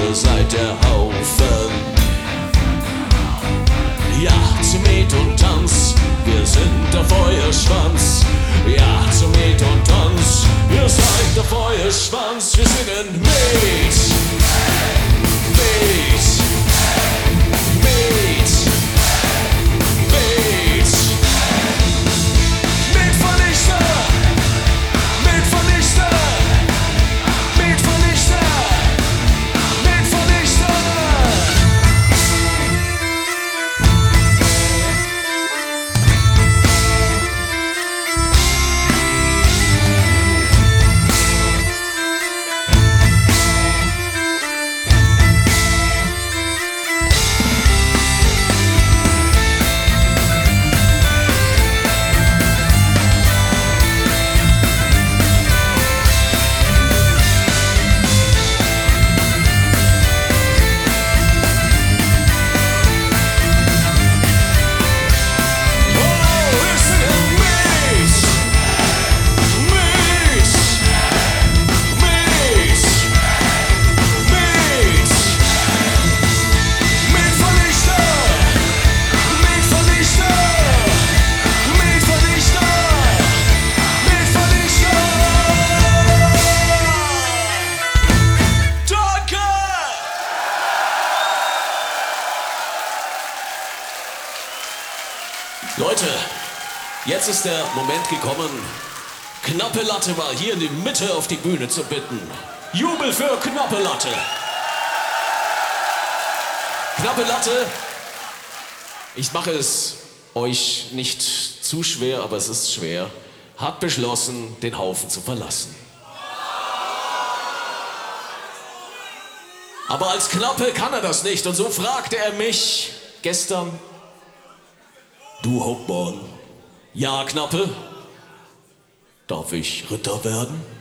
ihr seid der Haufen. Ja, zum Met und Tanz, wir sind der Feuerschwanz. Ja, zum Met und Tanz, ihr seid der Feuerschwanz. Wir singen Met, Met, Met, Met. Metvernichter, Metvernichter, Metvernichter, Metvernichter. Leute, jetzt ist der Moment gekommen, Knappe Latte mal hier in die Mitte auf die Bühne zu bitten. Jubel für Knappe Latte. Knappe Latte, ich mache es euch nicht zu schwer, aber es ist schwer, hat beschlossen, den Haufen zu verlassen. Aber als Knappe kann er das nicht und so fragte er mich gestern: Du Hauptmann, ja Knappe, darf ich Ritter werden?